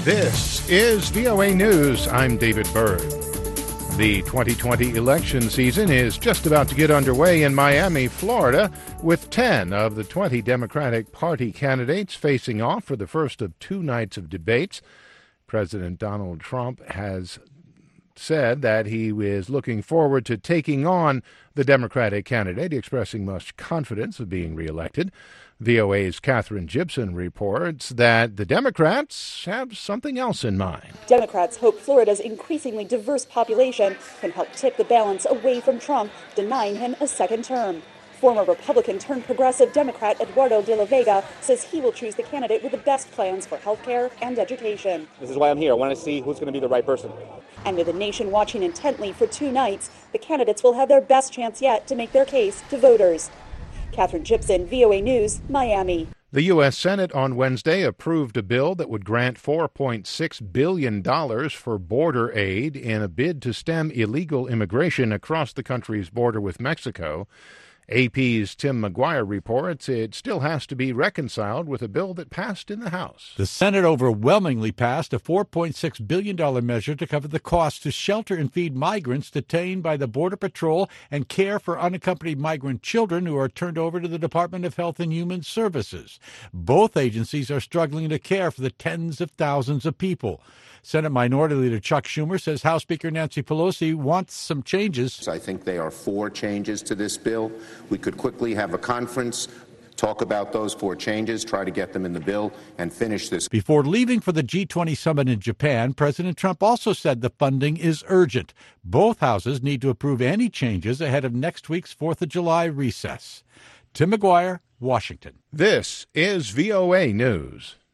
This is VOA News. I'm David Byrd. The 2020 election season is just about to get underway in Miami, Florida, with 10 of the 20 Democratic Party candidates facing off for the first of two nights of debates. President Donald Trump has said that he is looking forward to taking on the Democratic candidate, expressing much confidence of being reelected. VOA's Katherine Gibson reports that the Democrats have something else in mind. Democrats hope Florida's increasingly diverse population can help tip the balance away from Trump, denying him a second term. Former Republican-turned-progressive Democrat Eduardo de la Vega says he will choose the candidate with the best plans for health care and education. This is why I'm here. I want to see who's going to be the right person. And with the nation watching intently for two nights, the candidates will have their best chance yet to make their case to voters. Katherine Gibson, VOA News, Miami. The U.S. Senate on Wednesday approved a bill that would grant $4.6 billion for border aid in a bid to stem illegal immigration across the country's border with Mexico. AP's Tim McGuire reports it still has to be reconciled with a bill that passed in the House. The Senate overwhelmingly passed a $4.6 billion measure to cover the cost to shelter and feed migrants detained by the Border Patrol and care for unaccompanied migrant children who are turned over to the Department of Health and Human Services. Both agencies are struggling to care for the tens of thousands of people. Senate Minority Leader Chuck Schumer says House Speaker Nancy Pelosi wants some changes. I think there are 4 changes to this bill. We could quickly have a conference, talk about those 4 changes, try to get them in the bill, and finish this. Before leaving for the G20 summit in Japan, President Trump also said the funding is urgent. Both houses need to approve any changes ahead of next week's 4th of July recess. Tim McGuire, Washington. This is VOA News.